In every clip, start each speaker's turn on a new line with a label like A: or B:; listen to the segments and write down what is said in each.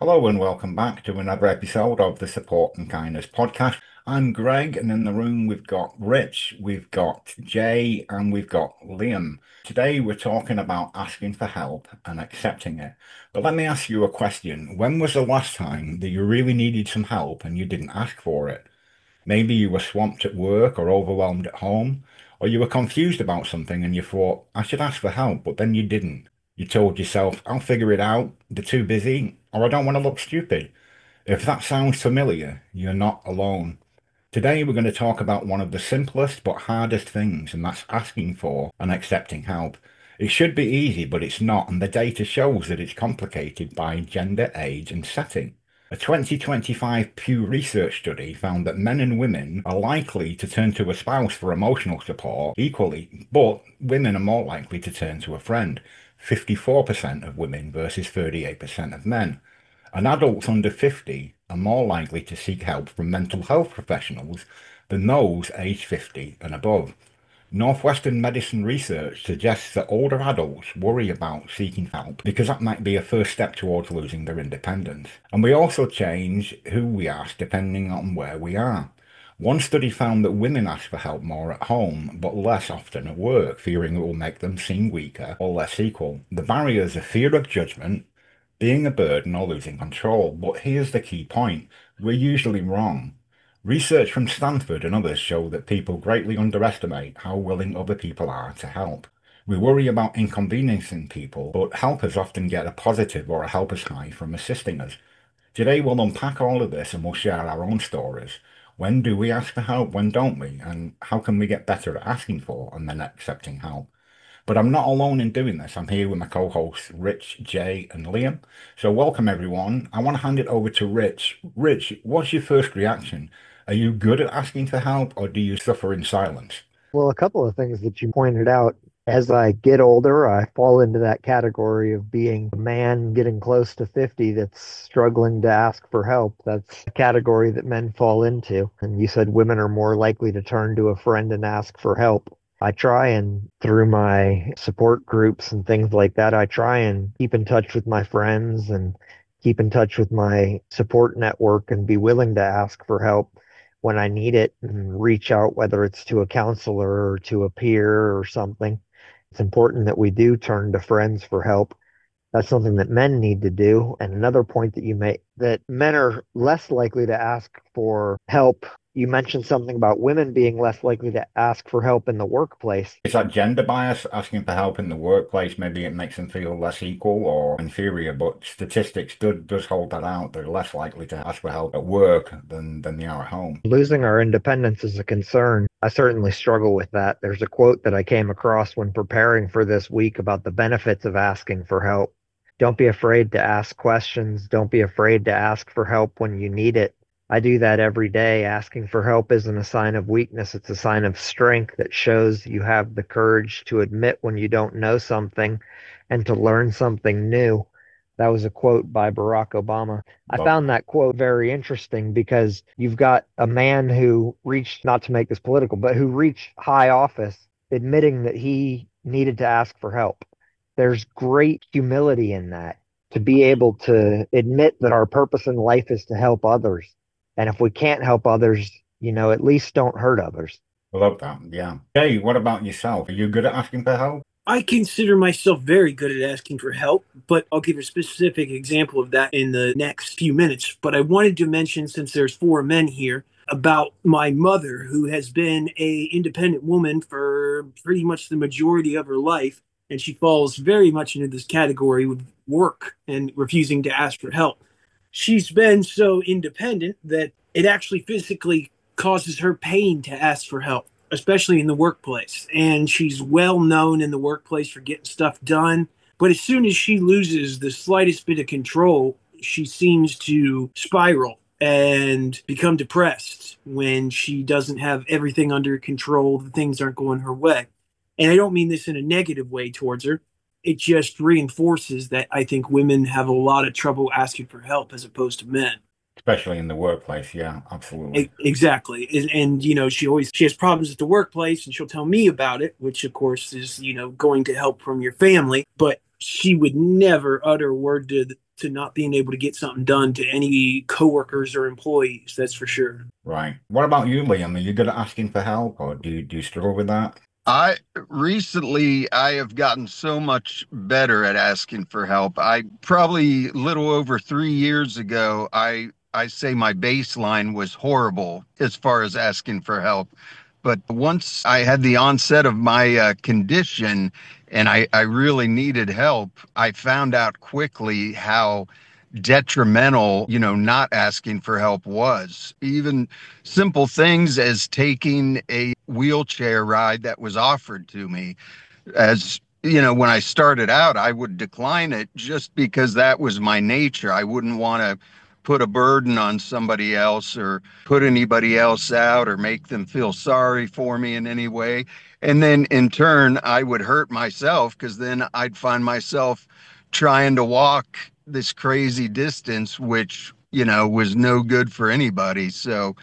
A: Hello and welcome back to another episode of the Support and Kindness podcast. I'm Greg, and in the room we've got Rich, we've got Jay, and we've got Liam. Today we're talking about asking for help and accepting it. But let me ask you a question. When was the last time that you really needed some help and you didn't ask for it? Maybe you were swamped at work or overwhelmed at home, or you were confused about something and you thought, I should ask for help, but then you didn't. You told yourself, I'll figure it out, they're too busy, or I don't want to look stupid. If that sounds familiar, you're not alone. Today we're going to talk about one of the simplest but hardest things, and that's asking for and accepting help. It should be easy, but it's not, and the data shows that it's complicated by gender, age, and setting. A 2025 Pew Research study found that men and women are likely to turn to a spouse for emotional support equally, but women are more likely to turn to a friend. 54% of women versus 38% of men. And adults under 50 are more likely to seek help from mental health professionals than those aged 50 and above. Northwestern medicine research suggests that older adults worry about seeking help because that might be a first step towards losing their independence. And we also change who we ask depending on where we are. One study found that women ask for help more at home, but less often at work, fearing it will make them seem weaker or less equal. The barriers are fear of judgment, being a burden, or losing control. But here's the key point. We're usually wrong. Research from Stanford and others show that people greatly underestimate how willing other people are to help. We worry about inconveniencing people, but helpers often get a positive or a helper's high from assisting us. Today we'll unpack all of this and we'll share our own stories. When do we ask for help? When don't we? And how can we get better at asking for and then accepting help? But I'm not alone in doing this. I'm here with my co-hosts, Rich, Jay, and Liam. So welcome everyone. I want to hand it over to Rich. Rich, what's your first reaction? Are you good at asking for help or do you suffer in silence?
B: Well, a couple of things that you pointed out. As I get older, I fall into that category of being a man getting close to 50 that's struggling to ask for help. That's a category that men fall into. And you said women are more likely to turn to a friend and ask for help. I try and through my support groups and things like that, I try and keep in touch with my friends and keep in touch with my support network and be willing to ask for help when I need it and reach out, whether it's to a counselor or to a peer or something. It's important that we do turn to friends for help. That's something that men need to do. And another point that you make that men are less likely to ask for help. You mentioned something about women being less likely to ask for help in the workplace.
A: Is that gender bias asking for help in the workplace? Maybe it makes them feel less equal or inferior, but statistics does hold that out. They're less likely to ask for help at work than they are at home.
B: Losing our independence is a concern. I certainly struggle with that. There's a quote that I came across when preparing for this week about the benefits of asking for help. Don't be afraid to ask questions. Don't be afraid to ask for help when you need it. I do that every day. Asking for help isn't a sign of weakness, it's a sign of strength that shows you have the courage to admit when you don't know something and to learn something new. That was a quote by Barack Obama. I
A: Love
B: found that quote very interesting because you've got a man who reached, not to make this political, but who reached high office admitting that he needed to ask for help. There's great humility in that to be able to admit that our purpose in life is to help others. And if we can't help others, at least don't hurt others.
A: love that. Yeah. Hey, what about yourself? Are you good at asking for help?
C: I consider myself very good at asking for help, but I'll give a specific example of that in the next few minutes. But I wanted to mention, since there's four men here, about my mother, who has been a independent woman for pretty much the majority of her life, and she falls very much into this category with work and refusing to ask for help. She's been so independent that it actually physically causes her pain to ask for help, especially in the workplace. And she's well known in the workplace for getting stuff done. But as soon as she loses the slightest bit of control, she seems to spiral and become depressed when she doesn't have everything under control. The things aren't going her way. And I don't mean this in a negative way towards her. It just reinforces that I think women have a lot of trouble asking for help as opposed to men.
A: Especially in the workplace. Yeah, absolutely.
C: Exactly. She has problems at the workplace and she'll tell me about it, which of course is, going to help from your family, but she would never utter a word to not being able to get something done to any coworkers or employees. That's for sure.
A: Right. What about you, Liam? Are you good at asking for help, or do you struggle with that?
D: I recently I have gotten so much better at asking for help. I probably little over 3 years ago, I say my baseline was horrible as far as asking for help. But once I had the onset of my condition and I really needed help, I found out quickly how detrimental, not asking for help was. Even simple things as taking a wheelchair ride that was offered to me. As when I started out, I would decline it just because that was my nature. I wouldn't want to put a burden on somebody else or put anybody else out or make them feel sorry for me in any way. And then in turn, I would hurt myself because then I'd find myself trying to walk this crazy distance, which, was no good for anybody. So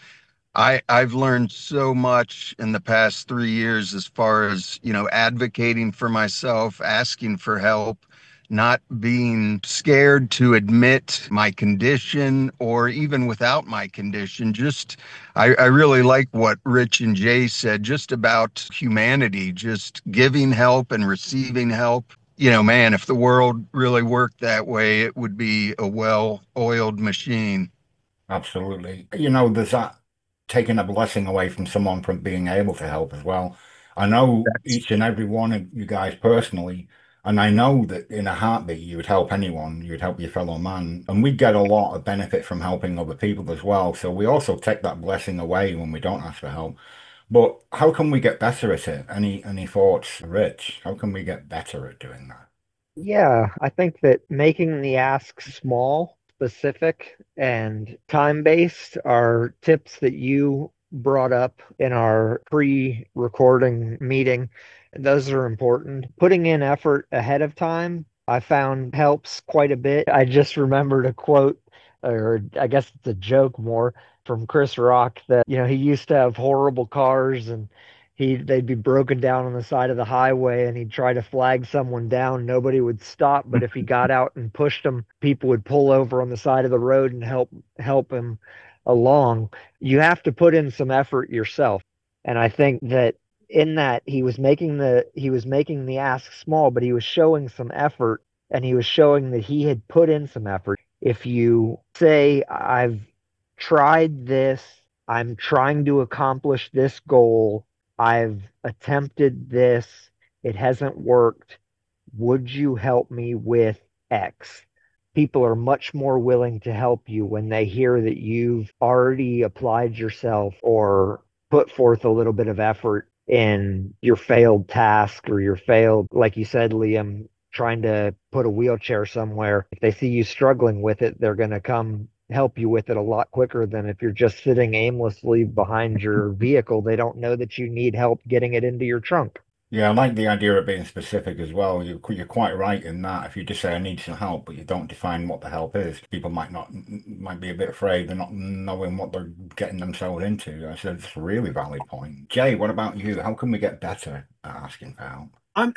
D: I've learned so much in the past 3 years as far as, advocating for myself, asking for help, not being scared to admit my condition or even without my condition. Just, I really like what Rich and Jay said, just about humanity, just giving help and receiving help. Man, if the world really worked that way, it would be a well-oiled machine.
A: Absolutely. There's that taking a blessing away from someone from being able to help as well. I know
D: That's
A: each and every one of you guys personally, and I know that in a heartbeat you would help anyone, you would help your fellow man, and we get a lot of benefit from helping other people as well. So we also take that blessing away when we don't ask for help. But how can we get better at it? Any thoughts, Rich? How can we get better at doing that?
B: Yeah, I think that making the ask small, specific, and time-based are tips that you brought up in our pre-recording meeting. Those are important. Putting in effort ahead of time, I found helps quite a bit. I just remembered a quote, or I guess it's a joke more, from Chris Rock that, he used to have horrible cars and they'd be broken down on the side of the highway and he'd try to flag someone down. Nobody would stop, but if he got out and pushed them, people would pull over on the side of the road and help him along. You have to put in some effort yourself. And I think that in that he was making the ask small, but he was showing some effort and he was showing that he had put in some effort. If you say, I've tried this, I'm trying to accomplish this goal, I've attempted this, it hasn't worked. Would you help me with X? People are much more willing to help you when they hear that you've already applied yourself or put forth a little bit of effort in your failed task or your failed, like you said, Liam, trying to put a wheelchair somewhere. If they see you struggling with it, they're going to come help you with it a lot quicker than if you're just sitting aimlessly behind your vehicle. They don't know that you need help getting it into your trunk.
A: Yeah, I like the idea of being specific as well. You're quite right in that. If you just say I need some help, but you don't define what the help is, people might be a bit afraid. They're not knowing what they're getting themselves into. So it's a really valid point. Jay, what about you? How can we get better at asking for help?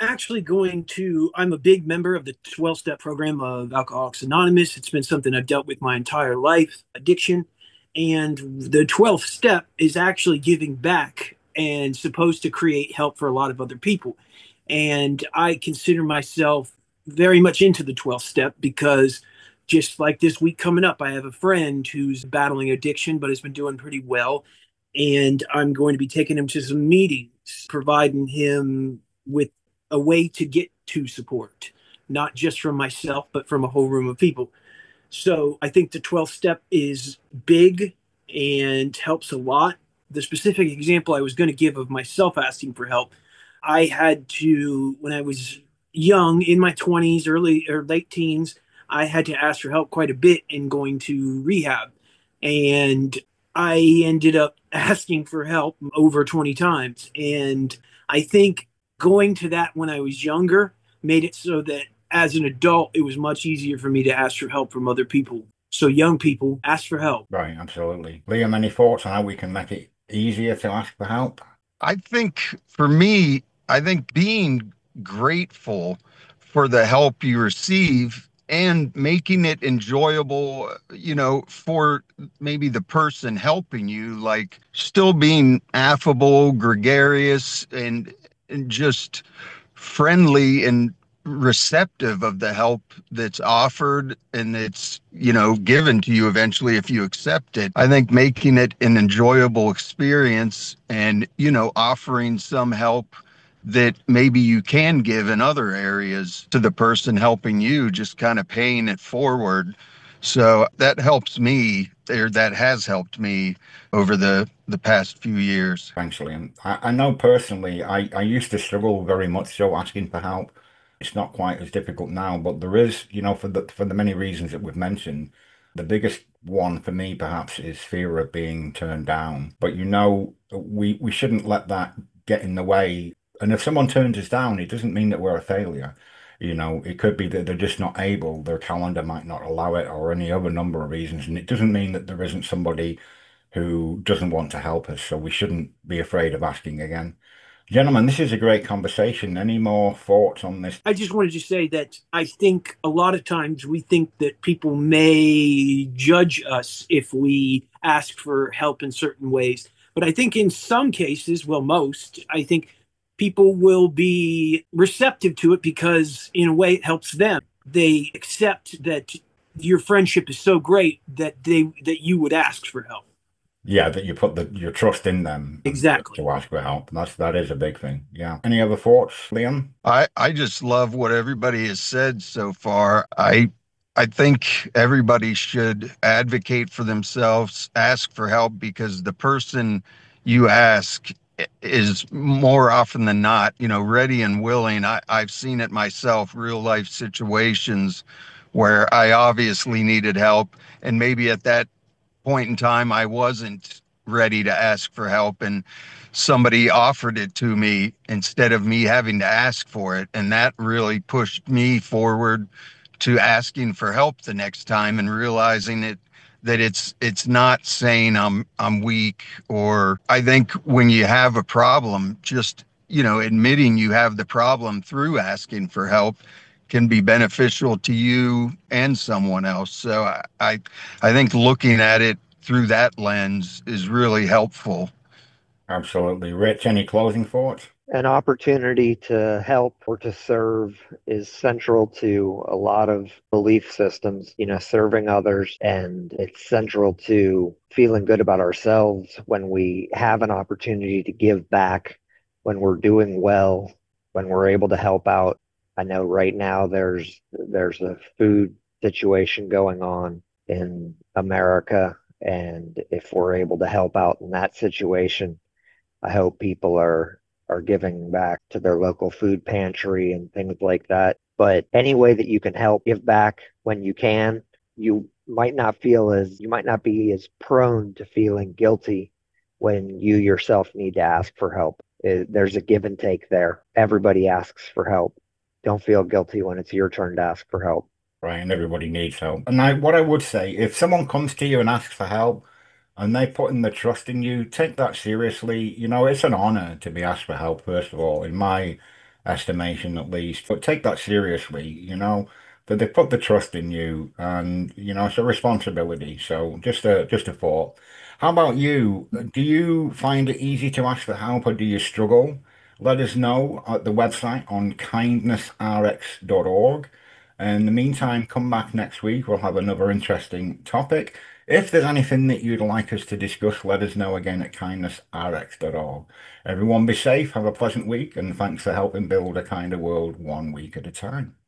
C: I'm a big member of the 12-step program of Alcoholics Anonymous. It's been something I've dealt with my entire life, addiction. And the 12th step is actually giving back and supposed to create help for a lot of other people. And I consider myself very much into the 12th step because just like this week coming up, I have a friend who's battling addiction but has been doing pretty well. And I'm going to be taking him to some meetings, providing him with a way to get to support, not just from myself, but from a whole room of people. So I think the 12th step is big and helps a lot. The specific example I was going to give of myself asking for help, I had to, when I was young, in my 20s, early or late teens, I had to ask for help quite a bit in going to rehab. And I ended up asking for help over 20 times. And I think going to that when I was younger made it so that as an adult, it was much easier for me to ask for help from other people. So young people, ask for help.
A: Right, absolutely. Liam, any thoughts on how we can make it easier to ask for help?
D: I think for me, I think being grateful for the help you receive and making it enjoyable, for maybe the person helping you, like still being affable, gregarious, and just friendly and receptive of the help that's offered and it's given to you eventually if you accept it. I think making it an enjoyable experience and offering some help that maybe you can give in other areas to the person helping you, just kind of paying it forward. So that helps me, or that has helped me over the past few years.
A: Thanks, Liam. I know personally, I used to struggle very much so asking for help. It's not quite as difficult now, but there is, for the many reasons that we've mentioned, the biggest one for me perhaps is fear of being turned down. But we shouldn't let that get in the way. And if someone turns us down, it doesn't mean that we're a failure. It could be that they're just not able, their calendar might not allow it, or any other number of reasons. And it doesn't mean that there isn't somebody who doesn't want to help us, so we shouldn't be afraid of asking again. Gentlemen, this is a great conversation. Any more thoughts on this?
C: I just wanted to say that I think a lot of times we think that people may judge us if we ask for help in certain ways. But I think in some cases, well, most, I think people will be receptive to it because, in a way, it helps them. They accept that your friendship is so great that you would ask for help.
A: Yeah, that you put your trust in them and
C: Exactly.
A: to ask for help. That is a big thing. Yeah. Any other thoughts, Liam?
D: I just love what everybody has said so far. I think everybody should advocate for themselves, ask for help, because the person you ask is more often than not, ready and willing. I've seen it myself, real life situations where I obviously needed help, and maybe at that point in time I wasn't ready to ask for help, and somebody offered it to me instead of me having to ask for it, and that really pushed me forward to asking for help the next time and realizing that it's not saying I'm weak. Or I think when you have a problem, just admitting you have the problem through asking for help can be beneficial to you and someone else. So I think looking at it through that lens is really helpful.
A: Absolutely. Rich, any closing thoughts?
B: An opportunity to help or to serve is central to a lot of belief systems, serving others. And it's central to feeling good about ourselves when we have an opportunity to give back, when we're doing well, when we're able to help out. I know right now there's a food situation going on in America. And if we're able to help out in that situation, I hope people are giving back to their local food pantry and things like that. But any way that you can help, give back when you can. You might not be as prone to feeling guilty when you yourself need to ask for help. There's a give and take there. Everybody asks for help. Don't feel guilty when it's your turn to ask for help.
A: Right, and everybody needs help. And what I would say, if someone comes to you and asks for help and they put in the trust in you, take that seriously. It's an honor to be asked for help, first of all, in my estimation at least. But take that seriously, that they put the trust in you and, it's a responsibility. So just a thought. How about you? Do you find it easy to ask for help or do you struggle? Let us know at the website on kindnessrx.org. In the meantime, come back next week. We'll have another interesting topic. If there's anything that you'd like us to discuss, let us know again at kindnessrx.org. Everyone be safe, have a pleasant week, and thanks for helping build a kinder world one week at a time.